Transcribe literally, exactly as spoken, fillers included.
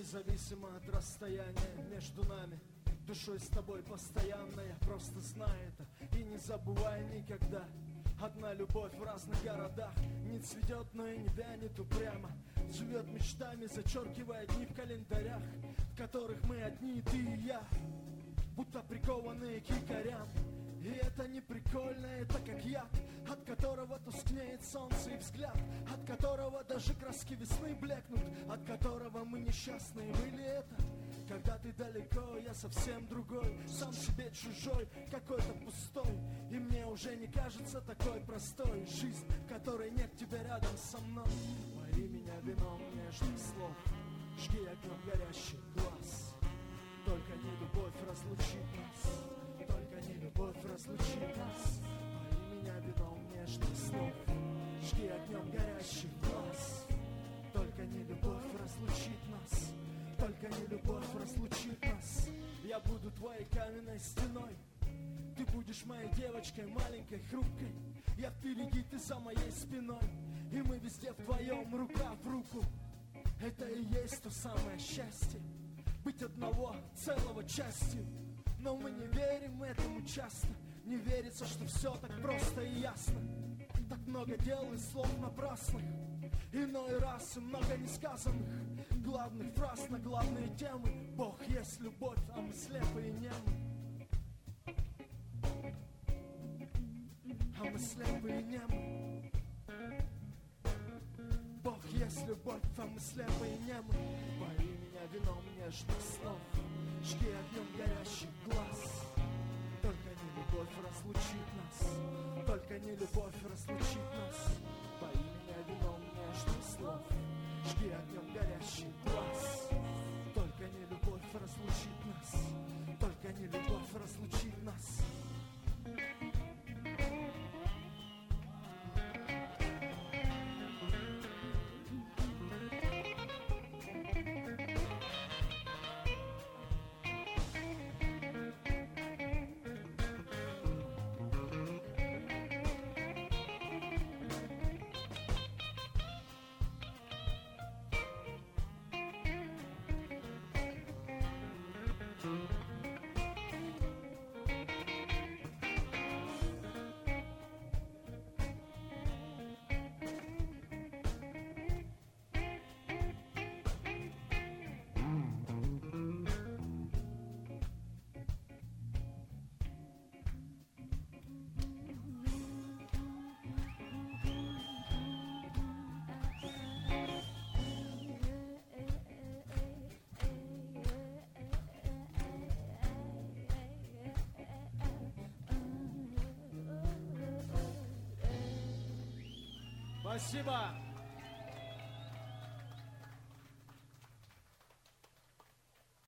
Независимо от расстояния между нами, душой с тобой постоянно, я просто знаю это. И не забывай никогда, одна любовь в разных городах. Не цветет, но и не вянет упрямо, живет мечтами, зачеркивая дни в календарях, в которых мы одни, ты и я, будто прикованные к якорям. И это не прикольно, это как яд, от которого тускнеет солнце и взгляд, от которого даже краски весны блекнут, от которого мы несчастные. Были это, когда ты далеко, я совсем другой, сам себе чужой, какой-то пустой. И мне уже не кажется такой простой жизнь, в которой нет тебя рядом со мной. Пои меня вином нежных слов, жги огнем горящий глаз. Только не любовь разлучит нас, только не любовь разлучит нас. Пои меня вином нежных слов, жги огнем горящий глаз. Только не любовь разлучит нас, только не любовь разлучит нас. Я буду твоей каменной стеной, ты будешь моей девочкой, маленькой, хрупкой. Я впереди, ты за моей спиной, и мы везде вдвоем, рука в руку. Это и есть то самое счастье, быть одного целого частью. Но мы не верим этому часто, не верится, что все так просто и ясно. Так много дел и слов напрасных, иной раз и много несказанных главных фраз на главные темы. Бог есть любовь, а мы слепы и немы. А мы слепы и немы. Бог есть любовь, а мы слепы и немы. Пои меня вином нежных слов, жги огнем горящий глаз. Только не любовь разлучит нас, только не любовь разлучит нас. Пои меня вином нежных слов, жги огнем горящий глаз. Только не любовь разлучит нас, только не любовь разлучит нас. Спасибо.